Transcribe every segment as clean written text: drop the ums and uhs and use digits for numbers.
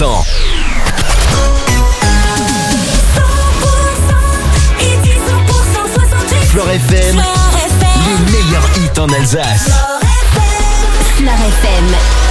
temps. Flore FM, les meilleurs hits en Alsace. Flore FM.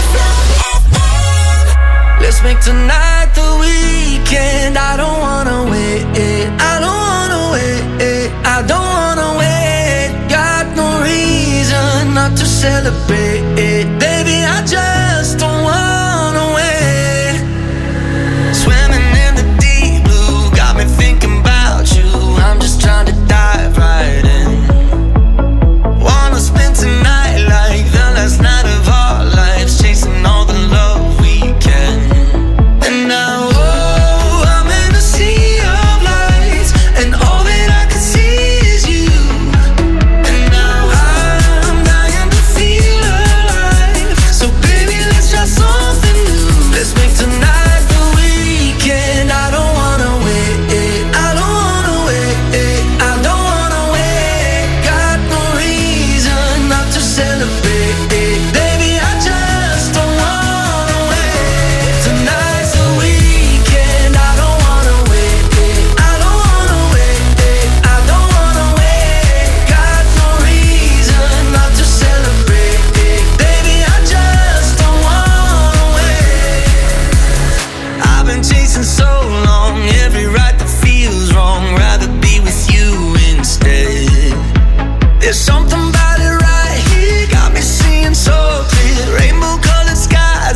Let's make tonight the weekend. I don't wanna wait. I don't wanna wait. I don't wanna wait. Got no reason not to celebrate. Baby, I just don't wanna wait. Swimming in the deep blue, got me thinking about you. I'm just trying to dive right in. Wanna spend tonight like the last night of our lives, chasing all the love we can. And now, oh, I'm in a sea of lights, and all that I can see is you. And now I'm dying to feel alive. So baby, let's try something new. Let's make tonight the weekend. I don't wanna wait. I don't wanna wait. I don't wanna wait. Got no reason not to celebrate. Baby, I just don't wanna wait. Tonight's the weekend. I don't wanna wait. I don't wanna wait. I don't wanna wait. Got no reason not to celebrate. Baby, I just don't wanna wait. I've been chasing so long, every right that feels wrong. Rather be with you instead. There's something about it right here, got me seeing so clear. Rainbow colored skies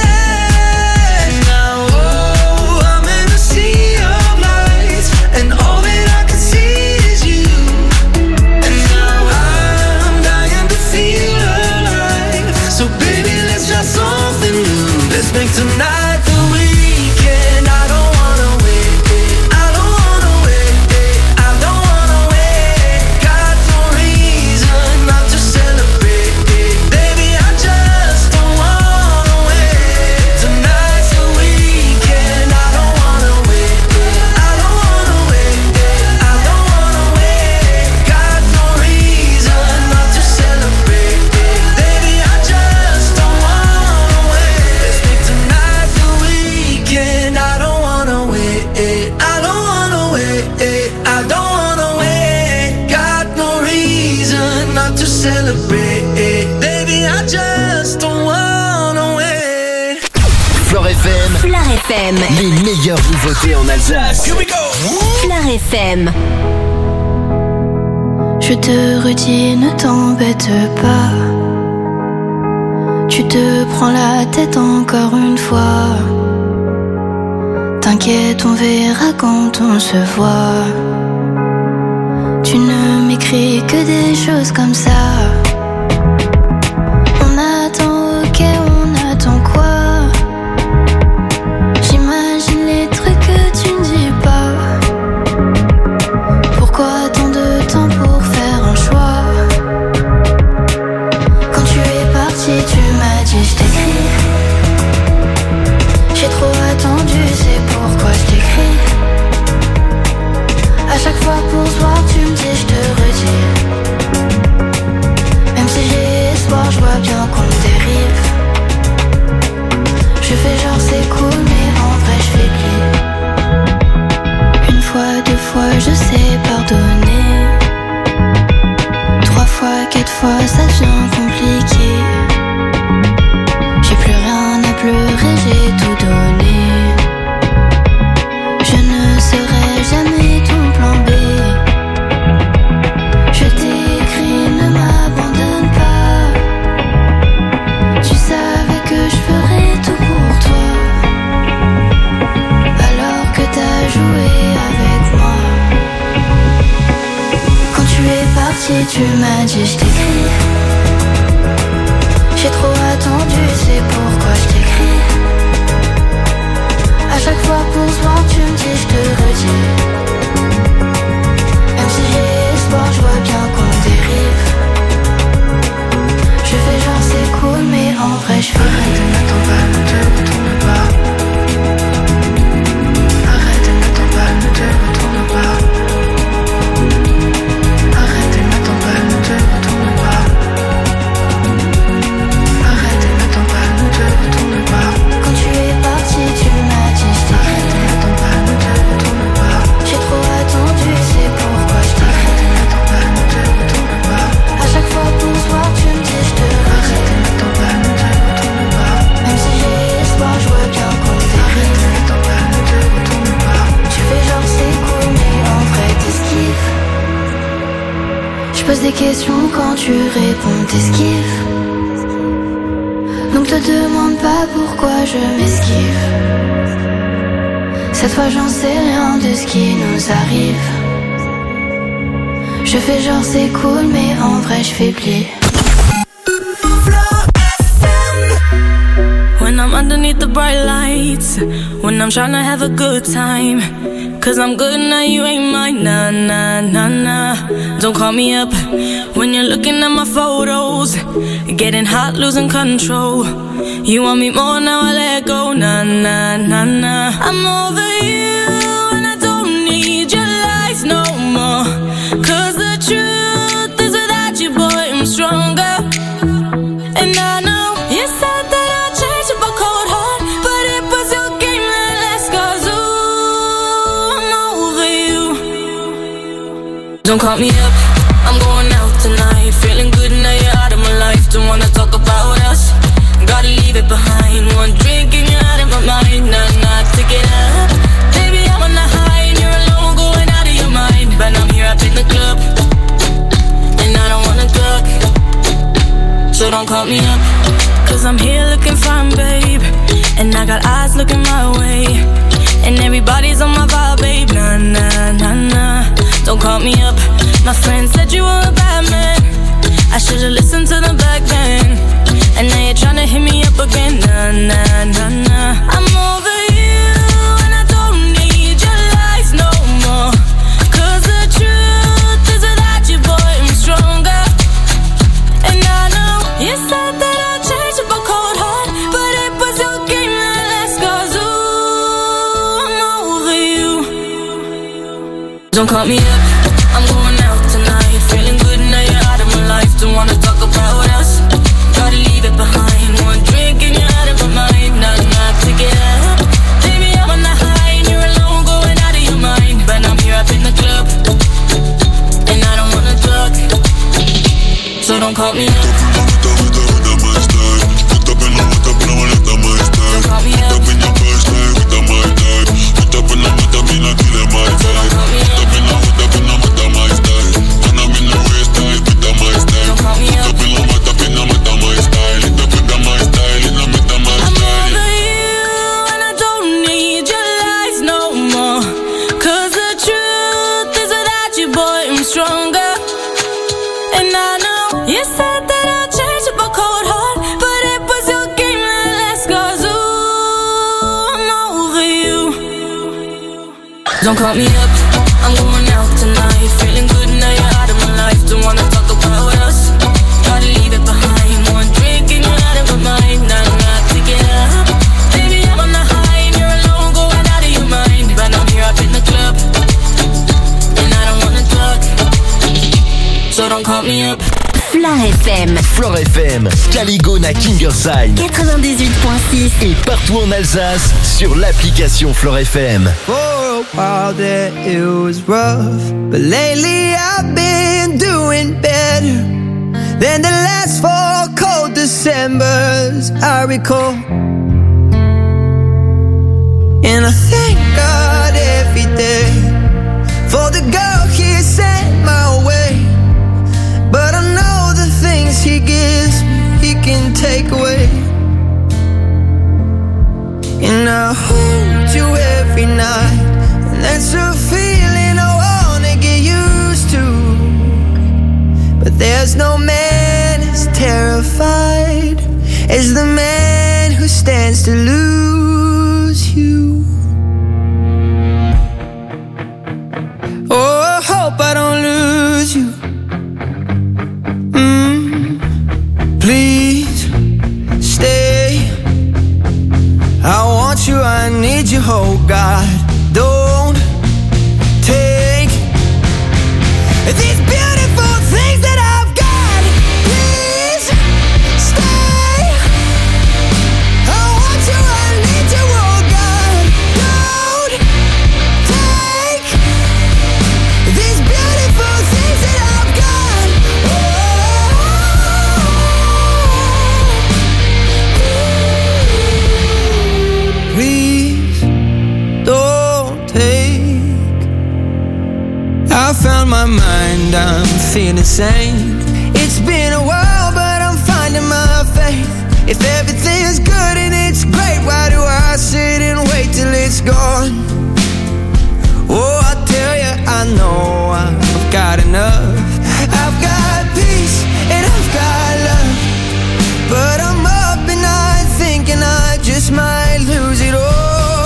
ahead. Now, oh, I'm in a sea of lights, and all that I can see is you. And now I'm dying to feel alive. So baby, let's try something new. Let's make tonight the weekend. I don't wanna wait. I don't wanna wait. I don't wanna wait. Got no reason not to celebrate. Baby, I just don't wanna wait. Tonight's the weekend. I don't wanna wait. I don't wanna wait. I don't wanna wait. Got no reason not to celebrate. Baby, I just don't wanna wait. Let's make tonight the weekend. I don't wanna wait. I don't wanna wait. I don't wanna wait. Got no reason not to celebrate. Baby, I just don't wanna wait. Flore FM, Flore FM. les meilleures nouveautés en Alsace. Flore FM. Je te redis, ne t'embête pas. Tu te prends la tête encore une fois. T'inquiète, on verra quand on se voit. Tu ne m'écris que des choses comme ça. On attend, ok, on attend quoi? J'imagine les trucs que tu ne dis pas. Pourquoi tant de temps pour faire un choix? Quand tu es parti, tu m'as dit je t'écris. J'ai trop attendu, c'est pourquoi je t'écris. À chaque fois pour se voir, tu me dis je te redis. Même si j'ai espoir, je vois bien qu'on dérive. Je fais genre c'est cool, mais en vrai je fais pli. Une fois, deux fois, je sais pardonner. 3 fois, 4 fois, ça devient compliqué. J'ai plus rien à pleurer, j'ai tout donné. Je ne serai jamais ton plan B. Je t'écris, ne m'abandonne pas. Tu savais que je ferais tout pour toi. Alors que t'as joué avec moi. Quand tu es parti, tu m'as dit je t'écris. J'ai trop attendu, c'est pourquoi je t'écris. À chaque fois pour se voir, tu me dis je te redis. Même si j'ai espoir, je vois bien qu'on dérive. Je fais genre c'est cool, mais en vrai je fais arrête, ne m'attends pas, ne te retourne pas. Arrête, ne m'attends pas, ne te retourne pas. Arrête, ne m'attends pas, ne te retourne pas. pose des questions quand tu réponds, t'esquives. Donc te demande pas pourquoi je m'esquive. Cette fois j'en sais rien de ce qui nous arrive. Je fais genre c'est cool mais en vrai je fais pli. When I'm underneath the bright lights, when I'm tryna have a good time, 'cause I'm good now, you ain't mine, nah, nah, nah, nah. Don't call me up when you're looking at my photos, getting hot, losing control. You want me more, now I let go, nah, nah, nah, nah. I'm over you and I don't need your lies no more, 'cause the truth is without you, boy, I'm stronger. And I know you said that I'd change up a cold heart, but it was your game that last, 'cause ooh, I'm over you. Don't call me up, I'm going out tonight, feeling good now you're out of my life. Don't wanna talk about us, gotta leave it behind. One drink and you're out of my mind, nah, take it up. Baby, I'm on the high and you're alone, going out of your mind. But I'm here up in the club, and I don't wanna talk, so don't call me up, 'cause I'm here looking fine, babe, and I got eyes looking my way, and everybody's on my vibe, babe, nah, nah, nah, nah. Don't call me up, my friend said you were a bad man, I should've listened to the back then, and now you're tryna hit me up again, nah, nah, nah, nah. I'm over you and I don't need your lies no more, 'cause the truth is without you, boy, I'm stronger. And I know you said that I'd change up a cold heart, but it was your game that last, 'cause ooh, I'm over you. Don't call me up, I'm going out tonight, feeling good now you're out of my life. Don't wanna talk about us, gotta leave it behind. One drink and you're out of my mind, nah, take it up. Baby, I'm on the high and you're alone, going out of your mind. But I'm here up in the club, and I don't wanna talk, so don't call me up. Don't call me up, I'm going out tonight, feeling good now you're out of my life. Don't wanna talk about us, gotta leave it behind. One drink and you're out of my mind, nah, take it up. Baby, I'm on the high and you're alone, going out of your mind. But I'm here up in the club, and I don't wanna talk, so don't call me up. Flore FM. Flore FM, Caligone à Kingersheim 98.6 et partout en Alsace sur l'application Flore FM. For a while there it was rough, but lately I've been doing better than the last 4 cold Decembers I recall. And I thank God every day for the girl He sent my way. But I know the things He gives me, He can take away. And I hold you every night, and that's a feeling I wanna get used to. But there's no man as terrified as the man who stands to lose you. Oh, I hope I don't lose you. Please stay. I want you, I need you, oh God. Don't take these beautiful things that I've got. Please stay. I want you, I need you, oh God. Don't take these beautiful things that I've got. Please don't take. I found my my mind, I'm feeling sane. It's been a while, but I'm finding my faith. If everything's good and it's great, why do I sit and wait till it's gone? Oh, I tell you, I know I've got enough. I've got peace and I've got love, but I'm up at night thinking I just might lose it all.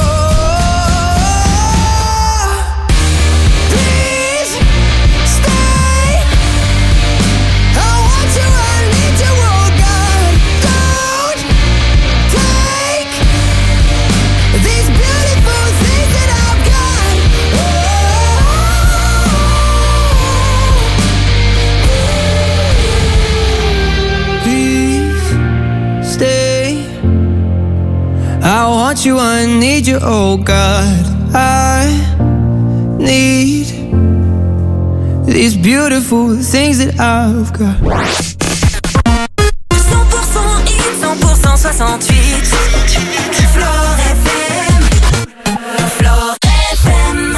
I want you, I need you, oh God. I need these beautiful things that I've got. 100% hit, 100% 68. Flore FM. Flore FM.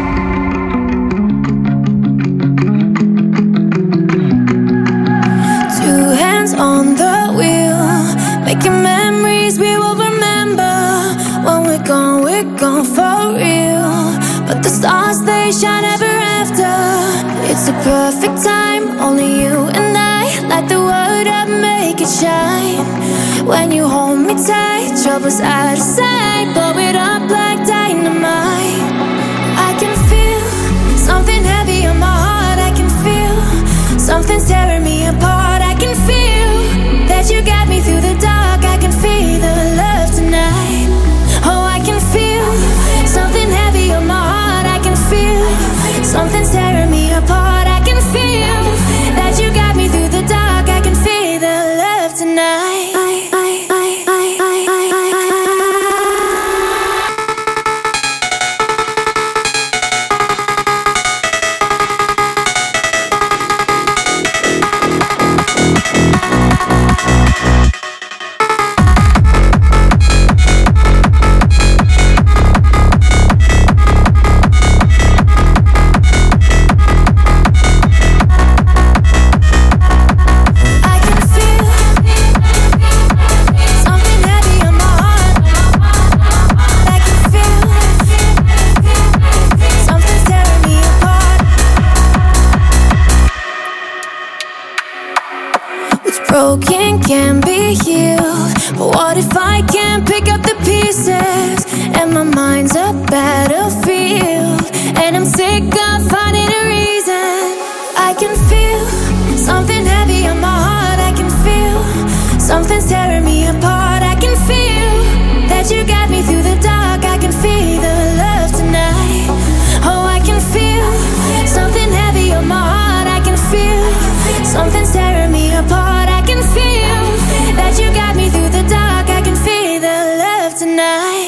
Two hands on the wheel, making memories we will remember. When we're gone for real. But the stars, they shine ever after. It's a perfect time, only you and I. Light the world up, make it shine. When you hold me tight, trouble's out of sight. Blow it up like dynamite. I can feel something heavy on my heart. I can feel something's tearing me apart. I can feel that you got me through the dark. I can feel the love tonight. Oh, I can feel something heavy on my heart. I can feel something's tearing me apart. I can feel that you got me through the dark. I can feel the love tonight. Broken can be healed, but what if I can't pick up the pieces? And my mind's a battlefield, and I'm sick of finding a reason. I can feel something heavy on my heart. I can feel something's tearing me apart. I can feel that you got me through the dark. I can feel the love tonight. Oh, I can feel something heavy on my heart. I can feel something's tearing me apart. I can feel that you got me through the dark. I can feel the love tonight.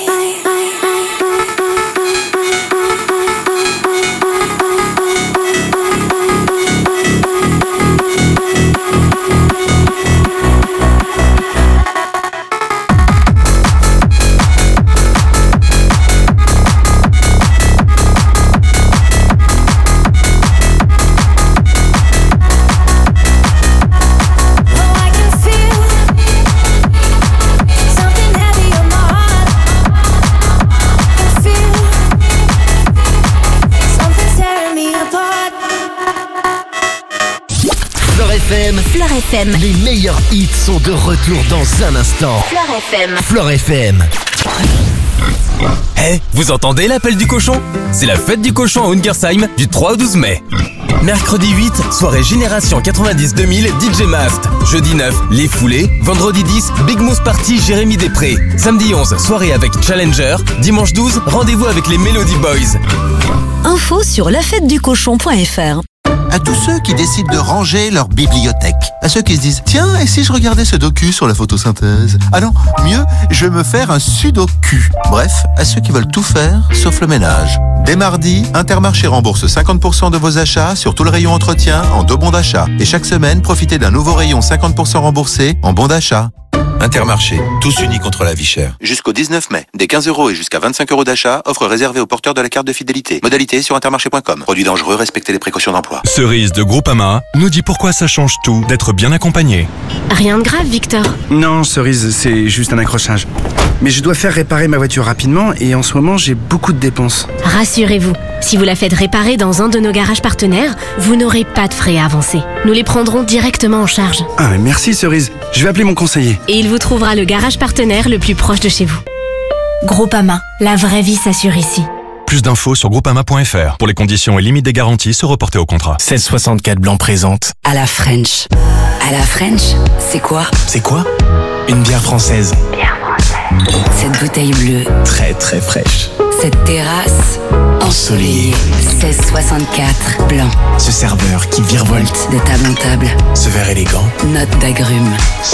Flore FM. Les meilleurs hits sont de retour dans un instant. Flore FM. Flore FM. Hey, vous entendez l'appel du cochon? C'est la fête du cochon à Ungersheim du 3 au 12 mai. Mercredi 8, soirée Génération 90-2000 DJ Mast. Jeudi 9, Les Foulés. Vendredi 10, Big Mousse Party Jérémy Després. Samedi 11, soirée avec Challenger. Dimanche 12, rendez-vous avec les Melody Boys. Info sur lafêteducochon.fr. À tous ceux qui décident de ranger leur bibliothèque. À ceux qui se disent, tiens, et si je regardais ce docu sur la photosynthèse? Ah non, mieux, je vais me faire un sudoku. Bref, à ceux qui veulent tout faire, sauf le ménage. Dès mardi, Intermarché rembourse 50% de vos achats sur tout le rayon entretien en 2 bons d'achat. Et chaque semaine, profitez d'un nouveau rayon 50% remboursé en bons d'achat. Intermarché, tous unis contre la vie chère. Jusqu'au 19 mai, des 15 € et jusqu'à 25 € d'achat, offre réservée aux porteurs de la carte de fidélité. Modalité sur intermarché.com. Produit dangereux, respectez les précautions d'emploi. Cerise de Groupama nous dit pourquoi ça change tout d'être bien accompagné. Rien de grave, Victor. Non, Cerise, c'est juste un accrochage. Mais je dois faire réparer ma voiture rapidement et en ce moment, j'ai beaucoup de dépenses. Rassurez-vous, si vous la faites réparer dans un de nos garages partenaires, vous n'aurez pas de frais à avancer. Nous les prendrons directement en charge. Ah, mais merci Cerise. Je vais appeler mon conseiller. Et il vous trouvera le garage partenaire le plus proche de chez vous. Groupama, la vraie vie s'assure ici. Plus d'infos sur groupama.fr. Pour les conditions et limites des garanties, se reporter au contrat. 1664 Blanc présente À la French. À la French, c'est quoi? C'est quoi? Une bière française. Cette bouteille bleue. Très très fraîche. Cette terrasse ensoleillée. 1664 Blanc. Ce serveur qui virevolte de table en table. Ce verre élégant. Note d'agrumes.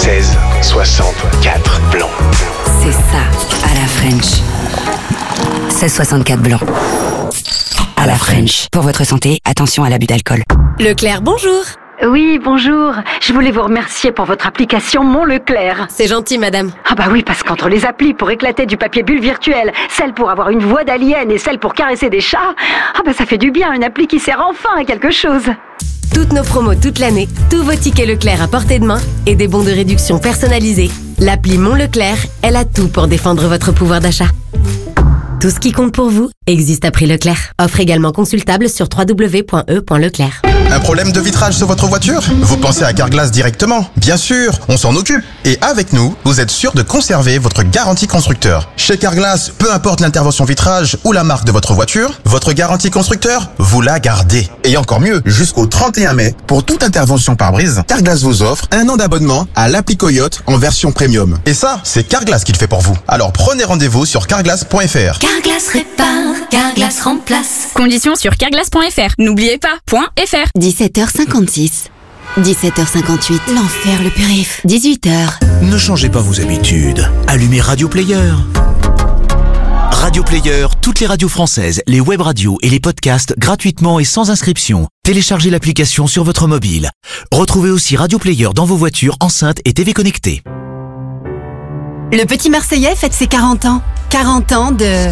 1664 Blanc. C'est ça, à la French. 1664 Blanc. À la French. Pour votre santé, attention à l'abus d'alcool. Leclerc, bonjour. Oui, bonjour. Je voulais vous remercier pour votre application Mon Leclerc. C'est gentil, madame. Ah bah oui, parce qu'entre les applis pour éclater du papier bulle virtuel, celle pour avoir une voix d'alien et celle pour caresser des chats, ah bah ça fait du bien, une appli qui sert enfin à quelque chose. Toutes nos promos toute l'année, tous vos tickets Leclerc à portée de main et des bons de réduction personnalisés. L'appli Mon Leclerc, elle a tout pour défendre votre pouvoir d'achat. Tout ce qui compte pour vous existe à prix Leclerc. Offre également consultable sur www.e.leclerc. Un problème de vitrage sur votre voiture? Vous pensez à Carglass directement? Bien sûr, on s'en occupe. Et avec nous, vous êtes sûr de conserver votre garantie constructeur. Chez Carglass, peu importe l'intervention vitrage ou la marque de votre voiture, votre garantie constructeur, vous la gardez. Et encore mieux, jusqu'au 31 mai, pour toute intervention pare-brise, Carglass vous offre 1 an d'abonnement à l'appli Coyote en version premium. Et ça, c'est Carglass qui le fait pour vous. Alors prenez rendez-vous sur carglass.fr. Carglass répare, Carglass remplace. Conditions sur carglass.fr. N'oubliez pas, .fr. 17h56. 17h58. L'enfer, le périph'. 18h. Ne changez pas vos habitudes. Allumez Radio Player. Radio Player, toutes les radios françaises, les web radios et les podcasts gratuitement et sans inscription. Téléchargez l'application sur votre mobile. Retrouvez aussi Radio Player dans vos voitures, enceintes et TV connectées. Le petit Marseillais fête ses 40 ans. 40 ans de...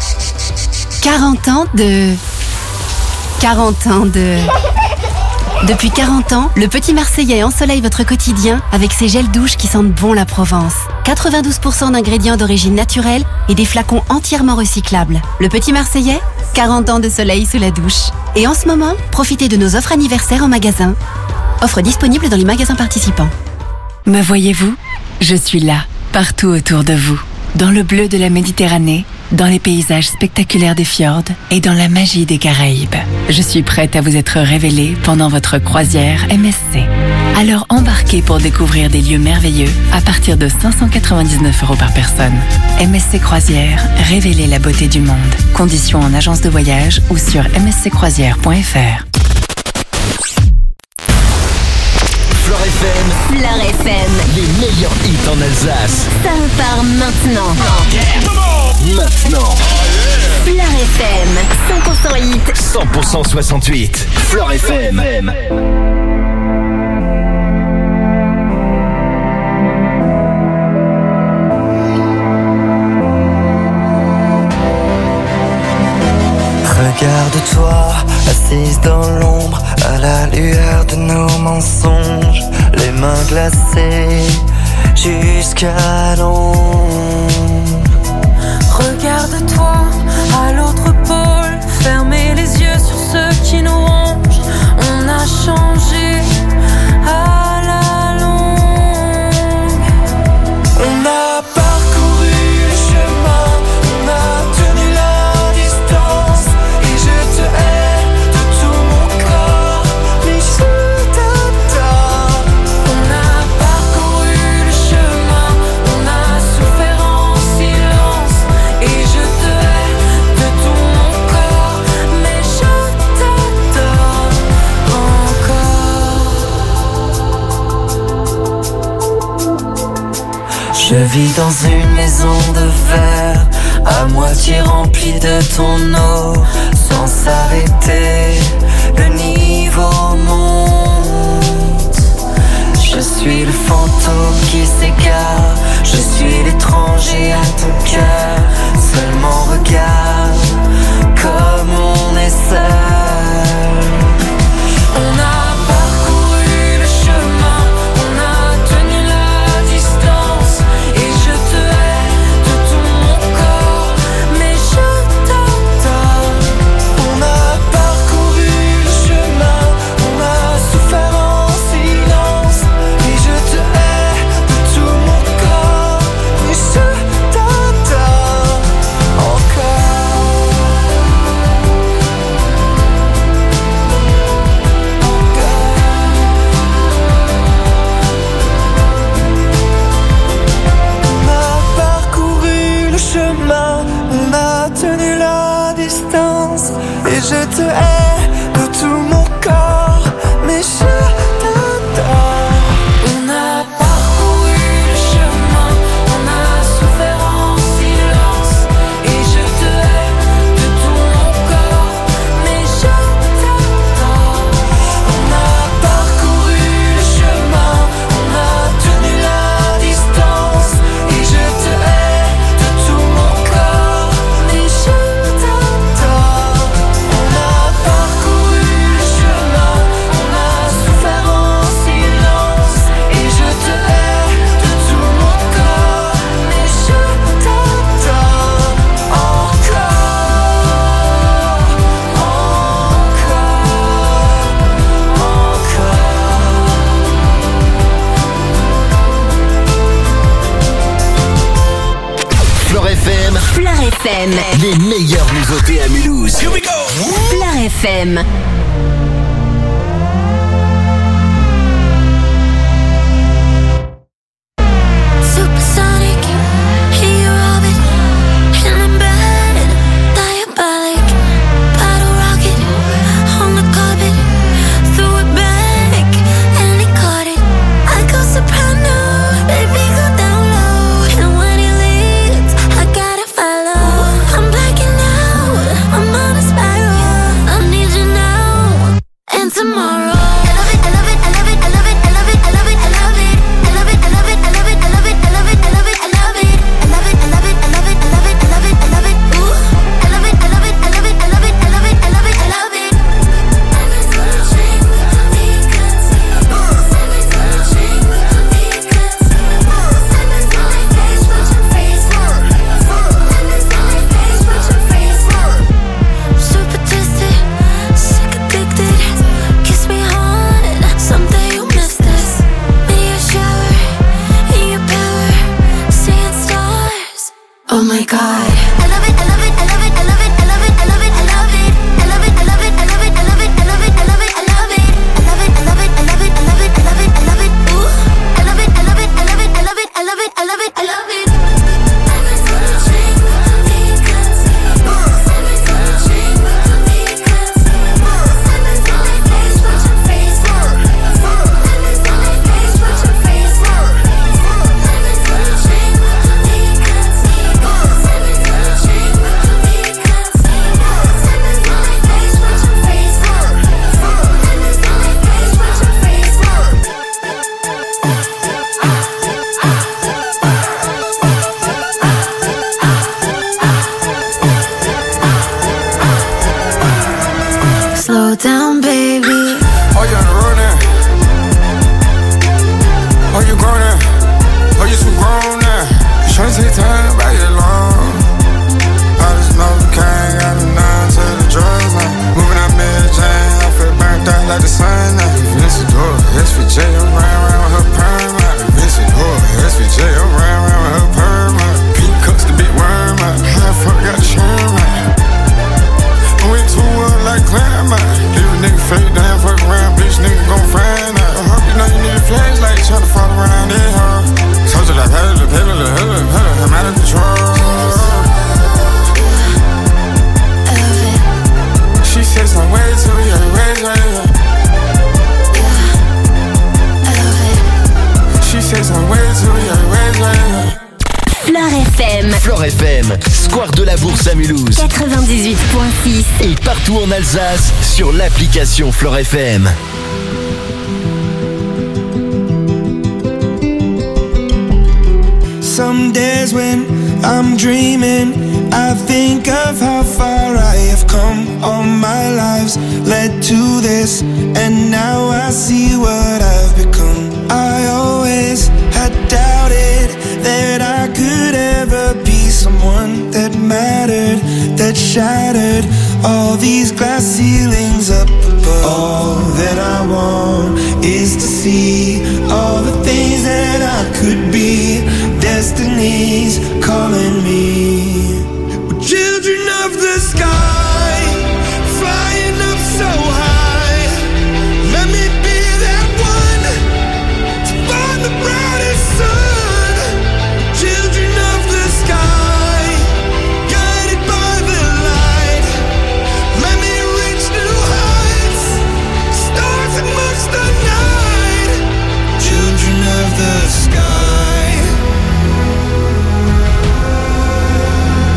Depuis 40 ans, le petit Marseillais ensoleille votre quotidien avec ses gels douches qui sentent bon la Provence. 92% d'ingrédients d'origine naturelle et des flacons entièrement recyclables. Le petit Marseillais, 40 ans de soleil sous la douche. Et en ce moment, profitez de nos offres anniversaires en magasin. Offres disponibles dans les magasins participants. Me voyez-vous? Je suis là, partout autour de vous. Dans le bleu de la Méditerranée, dans les paysages spectaculaires des fjords et dans la magie des Caraïbes. Je suis prête à vous être révélée pendant votre croisière MSC. Alors embarquez pour découvrir des lieux merveilleux à partir de 599 € par personne. MSC Croisière, révélez la beauté du monde. Conditions en agence de voyage ou sur msccroisière.fr. Fleur FM. Fleur FM. Les meilleurs hits en Alsace. Ça part maintenant. Maintenant. Fleur FM. 100% hit. 100% 68. Fleur FM. Regarde-toi, assise dans l'ombre, à la lueur de nos mensonges, les mains glacées jusqu'à l'ombre. Regarde-toi à l'autre pôle, fermez les yeux sur ceux qui nous rongent. On a changé à la longue. On a parcouru le chemin, on a tenu la distance. Et je te hais de tout mon corps, mais je t'adore. On a parcouru le chemin, on a souffert en silence. Et je te hais de tout mon corps, mais je t'adore encore. Je vis dans une maison de verre, à moitié remplie de ton eau. Sans s'arrêter, le niveau monte. Je suis le fantôme qui s'égare. Je suis l'étranger à ton cœur. Seulement regarde comme on est seul. On a parcouru le chemin, on a tenu la distance. Et je te hais de tout mon corps, mais je t'adore. On a parcouru le chemin, on a souffert en silence. Et je te hais de tout mon corps, mais je t'adore encore. On a parcouru le chemin, on a tenu la distance. Et je te hais de tout mon corps, mais je t'adore. On a parcouru le chemin, on a souffert en silence. Et je te hais de tout mon corps, mais je t'adore. On a parcouru le chemin, on a tenu la distance. Et je te hais de tout mon corps, mais je t'adore. On a parcouru le chemin, on a souffert en silence. Et je te hais de tout mon corps, mais je t'adore Flore FM, Fleur FM. les meilleures nouveautés à Mulhouse. Here we go. Fleur FM. Supersonic, here of it, and I'm bad, diabolic, bottle rocket, on the carpet, threw it back, and he caught it. I go soprano, baby go down low, and when he leaves, I gotta follow. I'm blacking out, I'm on a spiral, I need you now, and tomorrow. I love it, I love it, I love it, I love it, I love it, I love it, I love it. I love it, I love it, I love it, I love it, I love it, I love it, I love it. I love it, I love it, I love it, I love it, I love it, I love it. Ooh. I love it, I love it, I love it, I love it, I love it, I love it, I love it. Super twisted, sick addicted, kiss me hard, someday you'll miss this. Me a shower, in your power, seeing stars. Oh my God. I love it, I love it, I love it, I love it, I love it, I love it, I love it. I love it, I love it, I love it, I love it, I love it, I love it, I love it. I love it, I love it, I love it, I love it, I love it, I love it. Ooh. I love it, I love it, I love it, I love it, I love it, I love it, I love it. Slow down, baby. Oh, you on the road now? Oh, you grown now? Oh, you too grown now? You tryna take time, back it long. I just know the kind, got a 9 to the drugs now. Moving out Mary Jane, I feel burnt out like the sun now. Vincent Door, SVJ, I'm round with her perm out. Vincent Door, SVJ, I'm round with her perm out. Pink cups, the big worm out. How the fuck got the sherm out? I went too well like climb out. Leave a nigga fake down, fuck around, bitch, nigga gon' find out. I hope you know you need a flashlight, tryna follow around that hoe. Told you like, I'm out of control. She says I'm way too young, way too young. She says I'm way too young, way too young. Fleur FM. Flore FM, Square de la Bourse à Mulhouse. 98.6. Et partout en Alsace sur l'application Flore FM. Some days when I'm dreaming, I think of how far I have come. All my lives led to this, and now I see what I've become. I always had doubted that I could ever be someone that mattered, that shattered all these glass ceilings up above. All that I want is to see all the things that I could be. Destiny's calling me. We're children of the sky, flying up so high. Let me be that one to find the brightest sun. Children of the sky, guided by the light. Let me reach new heights, stars amongst the night. Children of the sky.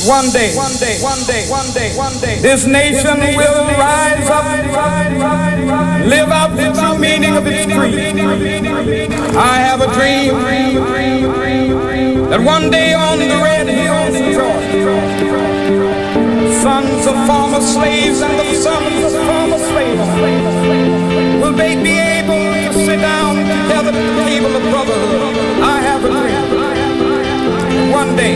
One day, this nation will rise up, live out the true meaning of its creed. I have a dream that one day on the red hills of Georgia, sons of former slaves and the sons of former slaves will they be able to sit down together at the table of brotherhood. I have a dream. One day.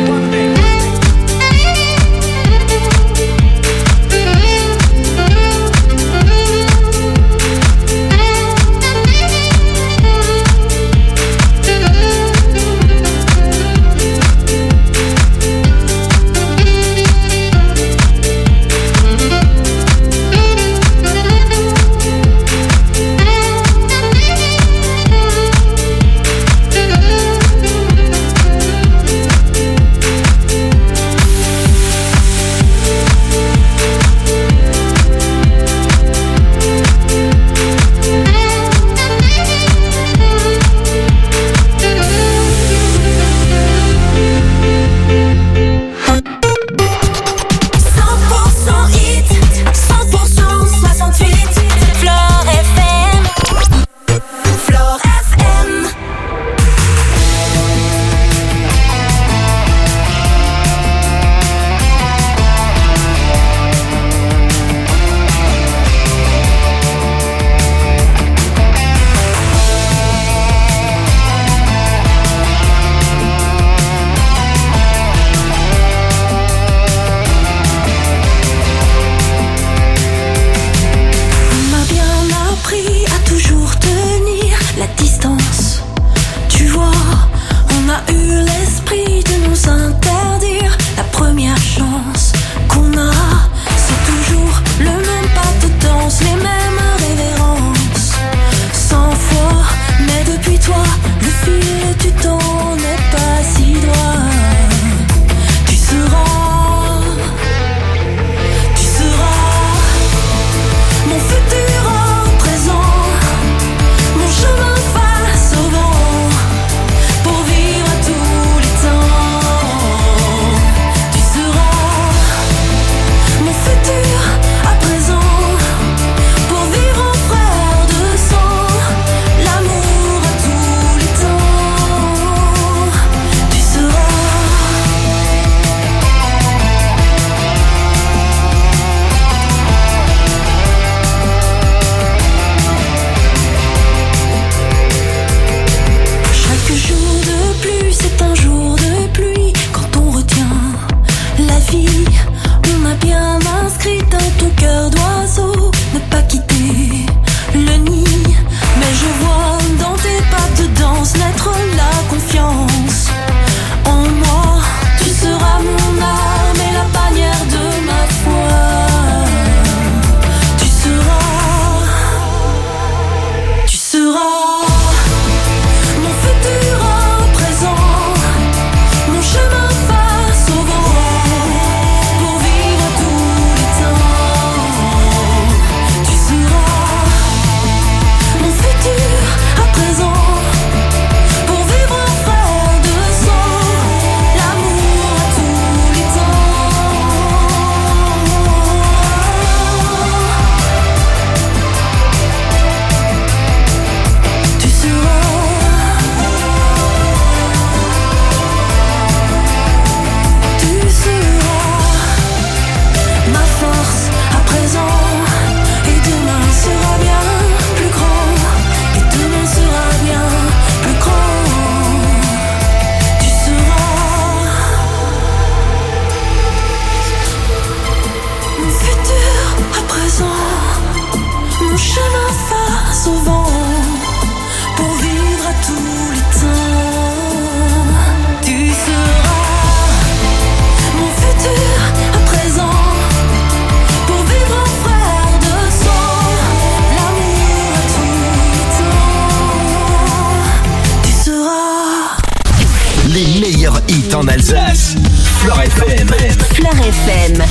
En Alsace, Fleur FM. Fleur FM.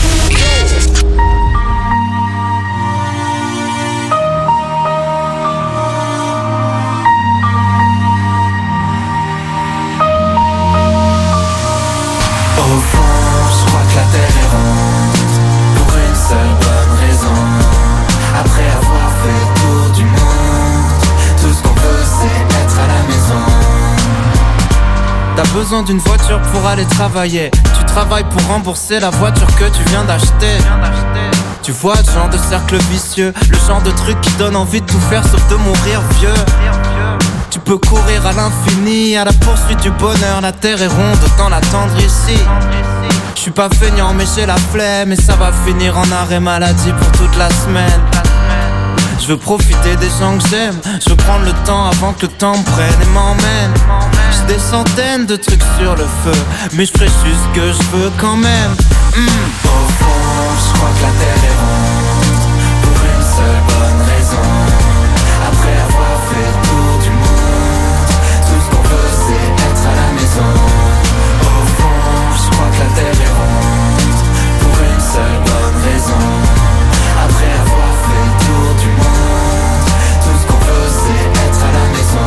besoin d'une voiture pour aller travailler. Tu travailles pour rembourser la voiture que tu viens d'acheter. Tu vois le genre de cercle vicieux, le genre de truc qui donne envie de tout faire sauf de mourir vieux. Tu peux courir à l'infini, à la poursuite du bonheur. La terre est ronde, autant l'attendre ici. Je suis pas feignant mais j'ai la flemme, et ça va finir en arrêt maladie pour toute la semaine. Je veux profiter des gens que j'aime, je veux prendre le temps avant que le temps me prenne et m'emmène. J'ai des centaines de trucs sur le feu, mais je ferai juste ce que je veux quand même. Au fond, je crois que la terre est ronde, pour une seule bonne raison. Après avoir fait le tour du monde, tout ce qu'on veut c'est être à la maison. Au fond, je crois que la terre est ronde, pour une seule bonne raison. Après avoir fait le tour du monde, tout ce qu'on veut c'est être à la maison.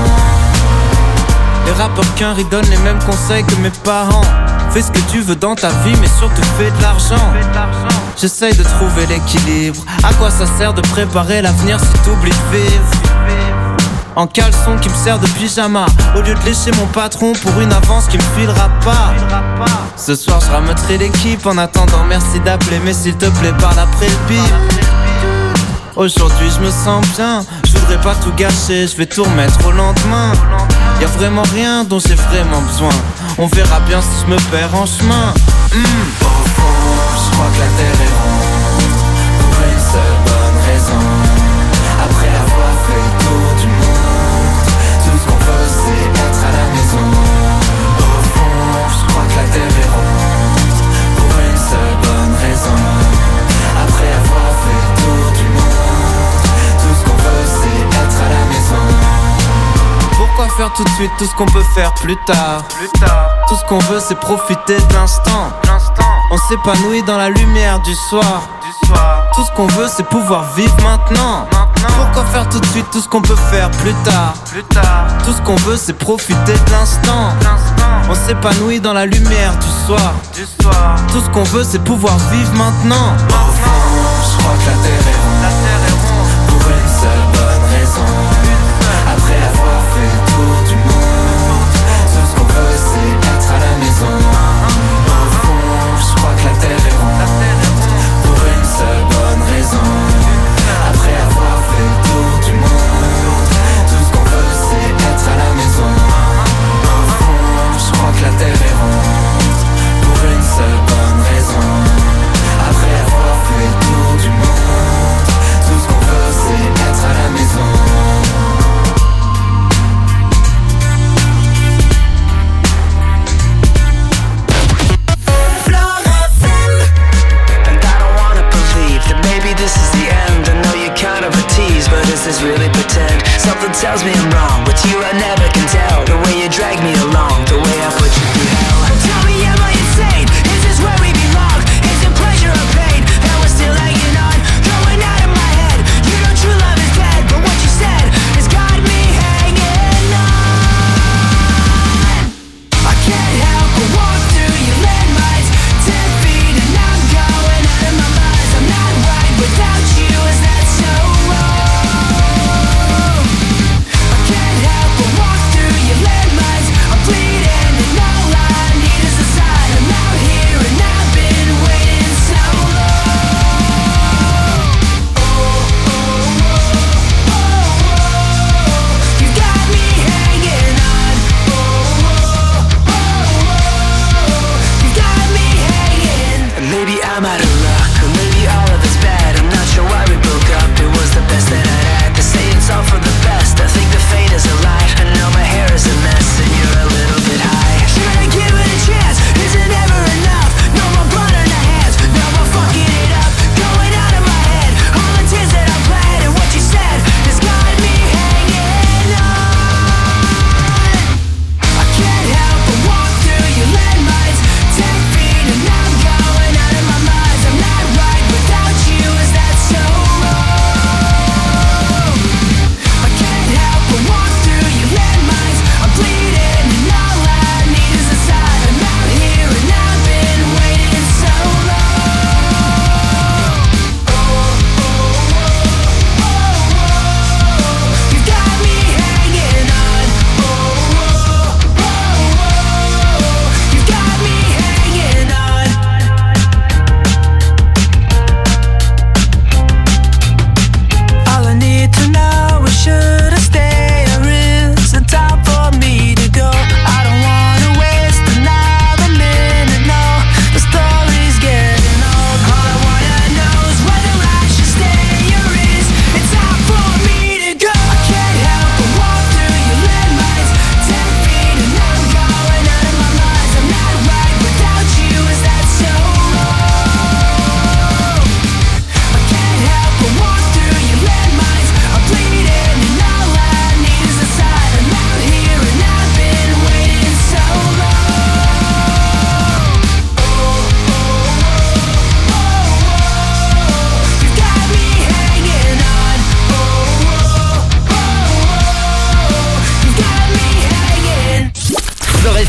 Les rappeurs qu'un riz donnent les mêmes conseils que mes parents. Fais ce que tu veux dans ta vie mais surtout fais de l'argent. J'essaye de trouver l'équilibre. À quoi ça sert de préparer l'avenir si t'oublies de vivre? En caleçon qui me sert de pyjama, au lieu de lécher mon patron pour une avance qui me filera pas. Ce soir je rameuterai l'équipe. En attendant merci d'appeler, mais s'il te plaît parle après le bip. Aujourd'hui je me sens bien, je voudrais pas tout gâcher, je vais tout remettre au lendemain. Y'a vraiment rien dont j'ai vraiment besoin, on verra bien si je me perds en chemin. Au fond, je crois que la terre est ronde, pour une seule bonne raison. Après avoir fait le tour du monde, tout ce qu'on veut c'est être à la maison. Au fond, je crois que la terre est ronde, pour une seule bonne raison. Après avoir fait le tour du monde, tout ce qu'on veut c'est être à la maison. Pourquoi faire tout de suite tout ce qu'on peut faire plus tard? Tout ce qu'on veut c'est profiter de l'instant. On s'épanouit dans la lumière du soir. Tout ce qu'on veut c'est pouvoir vivre maintenant. Pourquoi faire tout de suite tout ce qu'on peut faire plus tard? Tout ce qu'on veut c'est profiter de l'instant. On s'épanouit dans la lumière du soir. Tout ce qu'on veut c'est pouvoir vivre maintenant. Au fond, je crois que la terre est ronde, pour une seule bonne raison. Après avoir fait le tour du monde, tout ce qu'on veut c'est être à la maison. Au fond, je crois que la terre est ronde, pour une seule bonne raison. Après avoir fait le tour du monde, tout ce qu'on veut c'est être à la maison. Au fond, je crois que la terre est ronde, pour une seule bonne raison. Après avoir fait le tour du monde.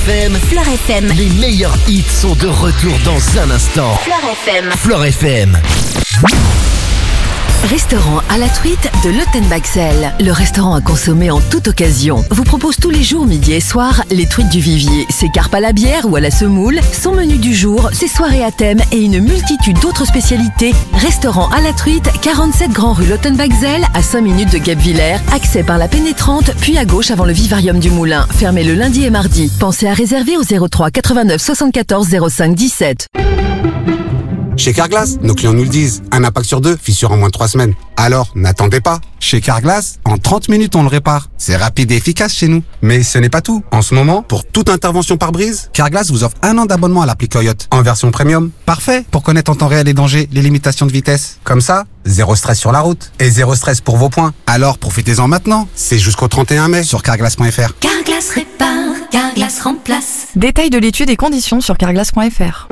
FM. Fleur FM. Les meilleurs hits sont de retour dans un instant. Fleur FM. Fleur FM. Restaurant à la truite de Lottenbachzell. Le restaurant à consommer en toute occasion vous propose tous les jours, midi et soir, les truites du vivier, ses carpes à la bière ou à la semoule, son menu du jour, ses soirées à thème et une multitude d'autres spécialités. Restaurant à la truite, 47 Grand Rue Lottenbachzell, à 5 minutes de Guebwiller. Accès par la pénétrante, puis à gauche avant le vivarium du Moulin. Fermé le lundi et mardi. Pensez à réserver au 03 89 74 05 17. Chez Carglass, nos clients nous le disent, un impact sur 2, fissure en moins de 3 semaines. Alors, n'attendez pas. Chez Carglass, en 30 minutes, on le répare. C'est rapide et efficace chez nous. Mais ce n'est pas tout. En ce moment, pour toute intervention par brise, Carglass vous offre 1 an d'abonnement à l'appli Coyote, en version premium. Parfait pour connaître en temps réel les dangers, les limitations de vitesse. Comme ça, zéro stress sur la route. Et zéro stress pour vos points. Alors, profitez-en maintenant. C'est jusqu'au 31 mai sur carglass.fr. Carglass répare, Carglass remplace. Détails de l'étude et conditions sur carglass.fr.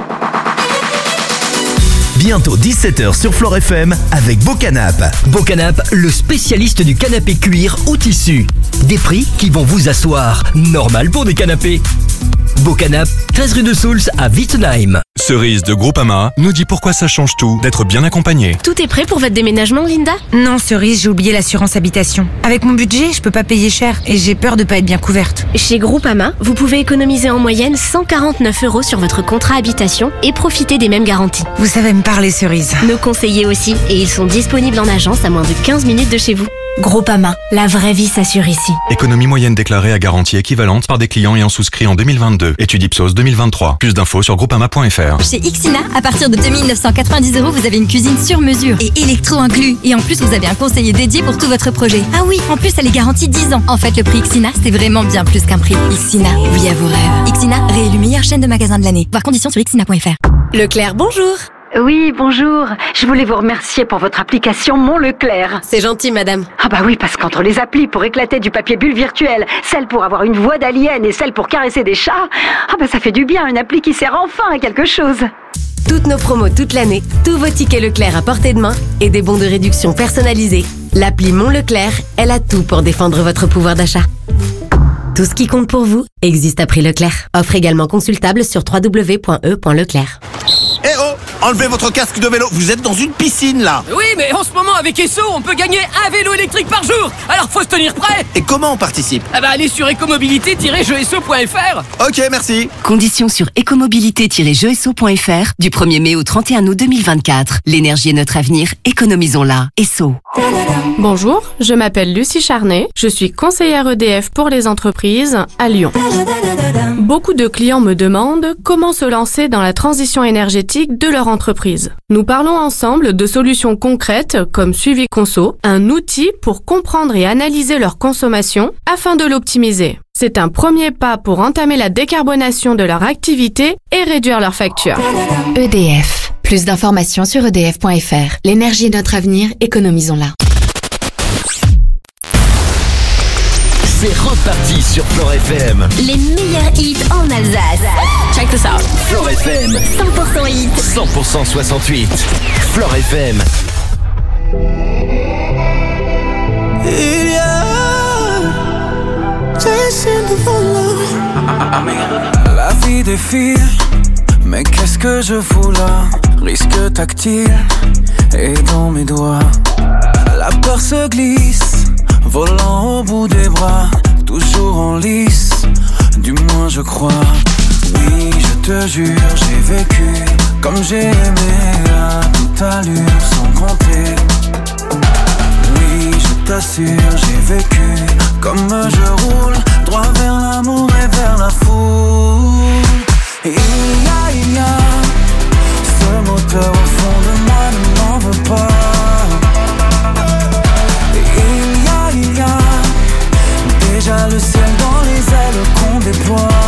Bientôt 17h sur Flore FM avec Beaucanap. Beaucanap, le spécialiste du canapé cuir ou tissu. Des prix qui vont vous asseoir. Normal pour des canapés. Beaucanap, 13 rue de Soultz à Wittenheim. Cerise de Groupama nous dit pourquoi ça change tout d'être bien accompagné. Tout est prêt pour votre déménagement, Linda ? Non, Cerise, j'ai oublié l'assurance habitation. Avec mon budget, je peux pas payer cher et j'ai peur de pas être bien couverte. Chez Groupama, vous pouvez économiser en moyenne 149 € sur votre contrat habitation et profiter des mêmes garanties. Vous savez me parler, Cerise. Nos conseillers aussi, et ils sont disponibles en agence à moins de 15 minutes de chez vous. Groupama, la vraie vie s'assure ici. Économie moyenne déclarée à garantie équivalente par des clients ayant souscrit en 2022. Étude Ipsos 2023. Plus d'infos sur groupama.fr. Chez Ixina, à partir de 2990 €, vous avez une cuisine sur mesure et électro inclus. Et en plus, vous avez un conseiller dédié pour tout votre projet. Ah oui, en plus, elle est garantie 10 ans. En fait, le prix Ixina, c'est vraiment bien plus qu'un prix. Ixina, oui à vos rêves. Ixina, réélu meilleure chaîne de magasins de l'année. Voir conditions sur ixina.fr. Leclerc, bonjour. Oui, bonjour. Je voulais vous remercier pour votre application Mon Leclerc. C'est gentil, madame. Ah bah oui, parce qu'entre les applis pour éclater du papier bulle virtuel, celle pour avoir une voix d'alien et celle pour caresser des chats, ah bah ça fait du bien, une appli qui sert enfin à quelque chose. Toutes nos promos toute l'année, tous vos tickets Leclerc à portée de main et des bons de réduction personnalisés. L'appli Mon Leclerc, elle a tout pour défendre votre pouvoir d'achat. Tout ce qui compte pour vous existe à prix Leclerc. Offre également consultable sur www.e.leclerc. Eh oh! Enlevez votre casque de vélo, vous êtes dans une piscine là! Oui, mais en ce moment avec Esso, on peut gagner un vélo électrique par jour! Alors faut se tenir prêt! Et comment on participe? Ah bah allez sur ecomobilité-jeesso.fr. Ok, merci! Conditions sur ecomobilité-jeesso.fr du 1er mai au 31 août 2024. L'énergie est notre avenir, économisons-la. Esso. Bonjour, je m'appelle Lucie Charnet, je suis conseillère EDF pour les entreprises à Lyon. Beaucoup de clients me demandent comment se lancer dans la transition énergétique de leur entreprise. Nous parlons ensemble de solutions concrètes comme Suivi Conso, un outil pour comprendre et analyser leur consommation afin de l'optimiser. C'est un premier pas pour entamer la décarbonation de leur activité et réduire leurs factures. EDF. Plus d'informations sur edf.fr. L'énergie est notre avenir, économisons-la. C'est reparti sur Flore FM. Les meilleurs hits en Alsace. Check this out. Flore FM. 100% hits. 100% 68. Flore FM. La vie défile, mais qu'est-ce que je fous là? Risque tactile et dans mes doigts. La peur se glisse, volant au bout des bras, toujours en lice, du moins je crois. Oui, je te jure, j'ai vécu comme j'ai aimé à toute allure sans compter. Oui, je t'assure, j'ai vécu comme je roule, droit vers l'amour et vers la foule. Et il y a ce moteur au fond de moi, ne m'en veux pas. Et il y a déjà le ciel dans les ailes qu'on déploie.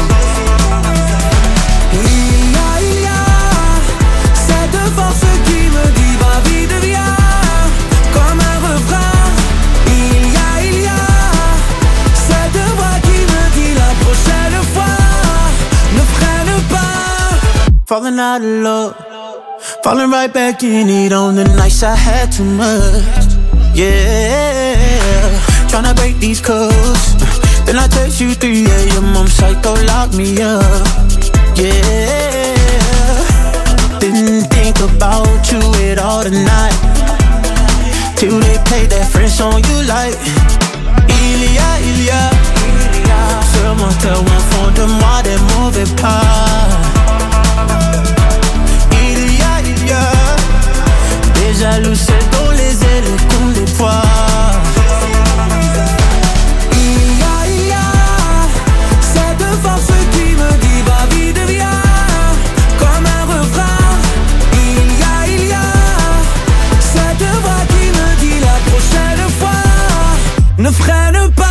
Et il y a cette force qui me dit va vite viens, comme un refrain. Il y a cette voix qui me dit la prochaine fois ne freine pas. Falling out of love, falling right back in it on the nights I had too much. Yeah, tryna break these codes, Then I text you 3 a.m. I'm psycho, lock me up. Yeah. Didn't think about you at all tonight. Till they played that French song you like. Il y a ce menteur au fond de moi des mauvais pas. Il y a des jaloux, c'est dans les ailes qu'on déploie. Il y a cette force qui me dit va vite viens, comme un refrain. Il y a cette voix qui me dit la prochaine fois ne freine pas.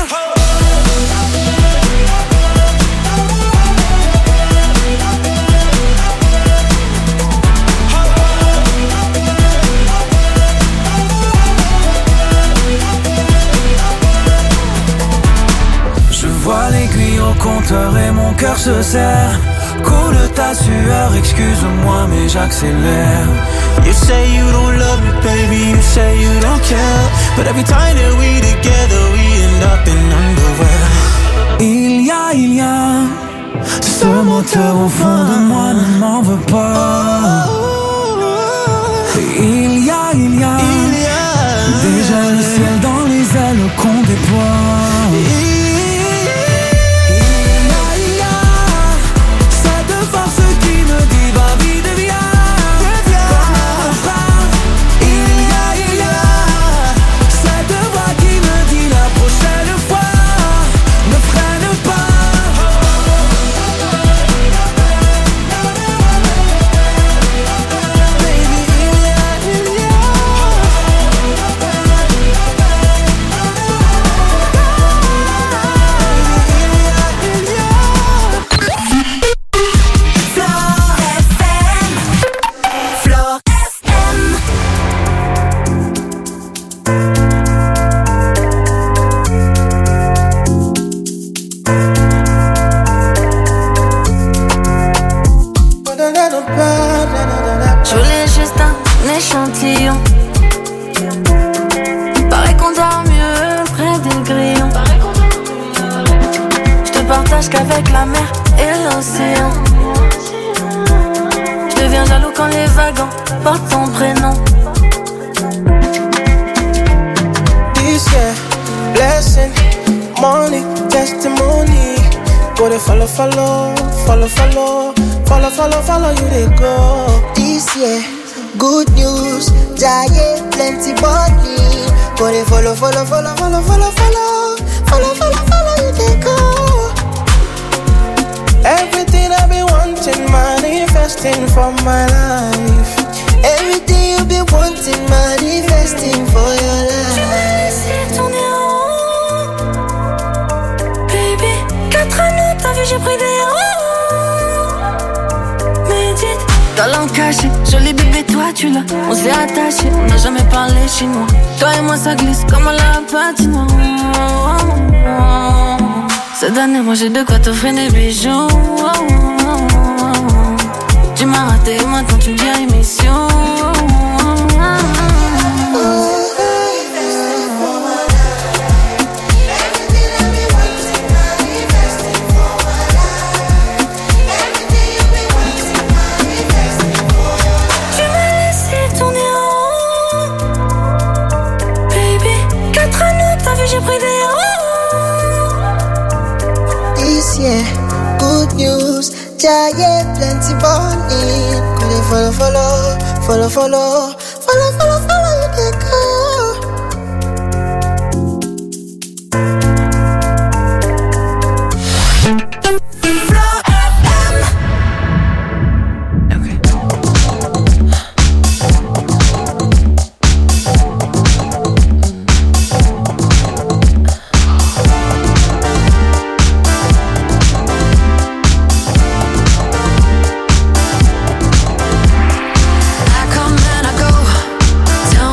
L'aiguille au compteur et mon cœur se serre. Coule ta sueur, excuse-moi mais j'accélère. You say you don't love me baby, you say you don't care. But every time that we together we end up in underwear. Il y a ce moteur au fond de moi, ne m'en veux pas. Il y a déjà le ciel dans les ailes qu'on déploie. Je voulais juste un échantillon. Paraît qu'on dort mieux près des grillons. Je te partage qu'avec la mer et l'océan. Je deviens jaloux quand les wagons portent ton prénom. This year, blessing, money, testimony. Go to follow, follow, follow, follow. Follow, follow, follow you they go. This year, good news, giant, plenty body. Go they follow, follow, follow, follow, follow, follow. Follow, follow, follow you they go. Everything I've been wanting, manifesting for my life. Everything you've been wanting, manifesting for your life. Tu m'as laissé tourner en haut. Baby, 4 anneaux, t'as vu j'ai pris des héros. Talent caché, joli bébé, toi tu l'as. On s'est attaché, on n'a jamais parlé chinois. Toi et moi ça glisse comme à la patinoire. Cette année, moi j'ai de quoi t'offrir des bijoux. Tu m'as raté, maintenant tu me dis émission. Yeah, good news, giant, plenty money. Go they follow, follow, follow, follow, follow, follow, follow you they go. I come and I go. Tell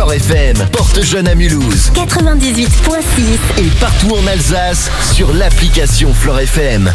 Flore FM, Porte-Jeune à Mulhouse, 98.6 et partout en Alsace sur l'application Flore FM.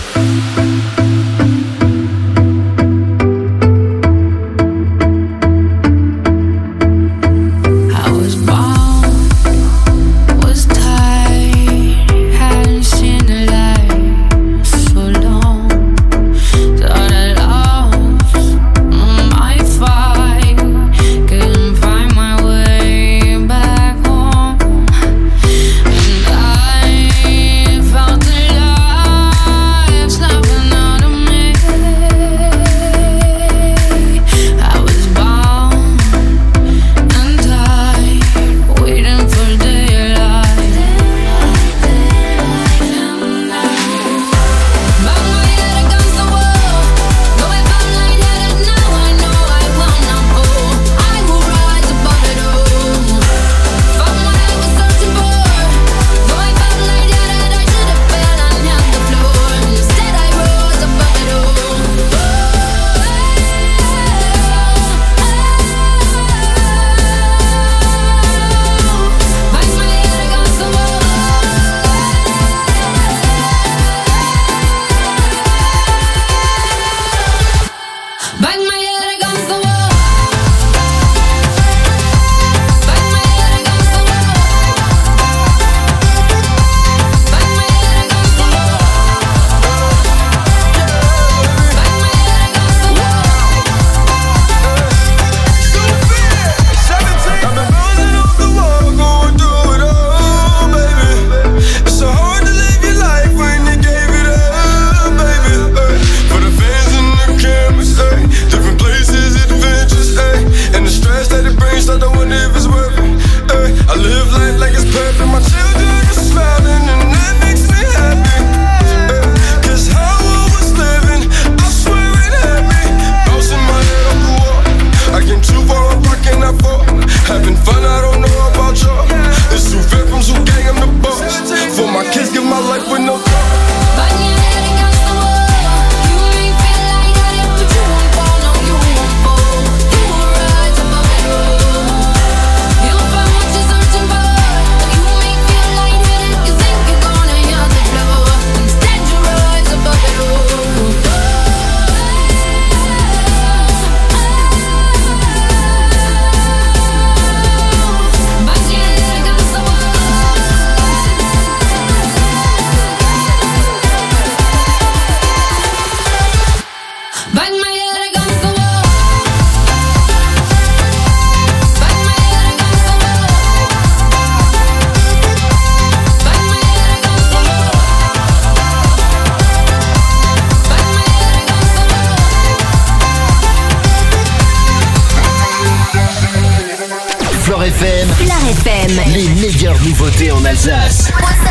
Les meilleures nouveautés en Alsace.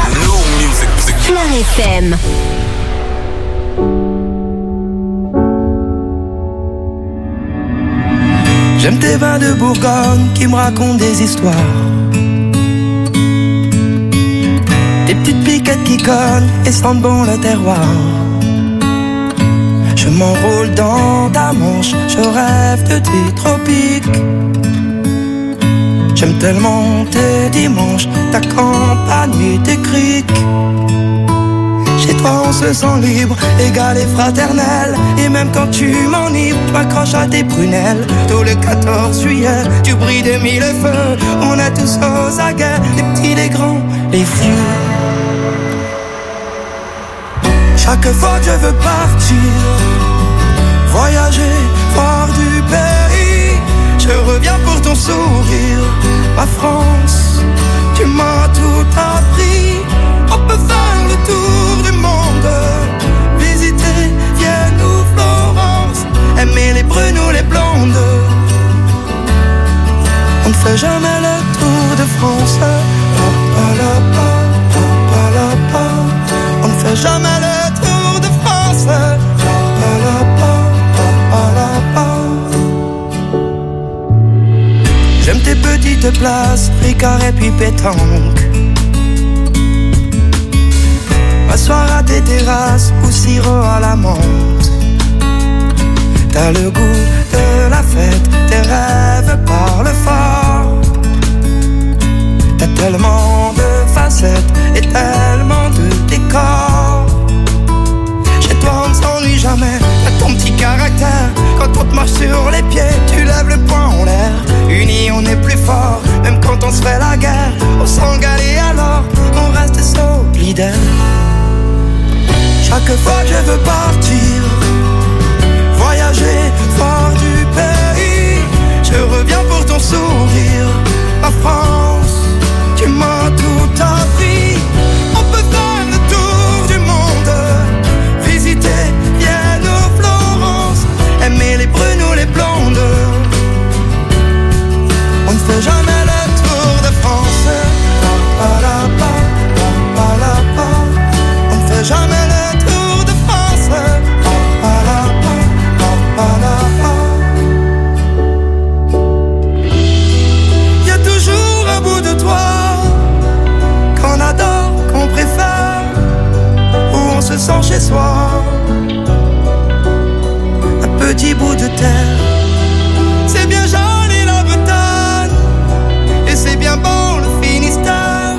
Flore FM. J'aime tes vins de Bourgogne qui me racontent des histoires. Tes petites piquettes qui cognent et sentent bon le terroir. Je m'enroule dans ta manche, je rêve de tes tropiques. J'aime tellement tes dimanches, ta campagne et tes criques. Chez toi on se sent libre, égal et fraternel. Et même quand tu m'enivres, tu m'accroches à tes prunelles. Tout le 14 juillet, tu brilles de mille feux. On est tous aux aguets, les petits, les grands, les vieux. Chaque fois que je veux partir, voyager, voir du pays, je reviens pour ton sourire. Ma France, tu m'as tout appris. On peut faire le tour du monde, visiter Vienne ou Florence, aimer les brunes ou les blondes. On ne fait jamais le tour de France. On ne fait jamais le tour de France. J'aime tes petites places, Ricard et puis pétanque. M'asseoir à tes terrasses ou sirop à la menthe. T'as le goût de la fête, tes rêves parlent fort. T'as tellement de facettes et tellement de décors. Chez toi on ne s'ennuie jamais, t'as ton petit caractère. Quand on te marche sur les pieds, tu lèves le poing en l'air. Unis on est plus fort, même quand on se fait la guerre. On s'engale et alors on reste solidaire. Chaque fois que je veux partir, voyager fort du pays, je reviens pour ton sourire. La France, tu m'as tout appris. On peut faire le tour du monde, visiter Vienne ou Florence, aimer les brunes ou les blondes. On ne fait jamais le tour de France. On ne fait jamais le tour de France. Il y a toujours un bout de toi qu'on adore, qu'on préfère, où on se sent chez soi. Un petit bout de terre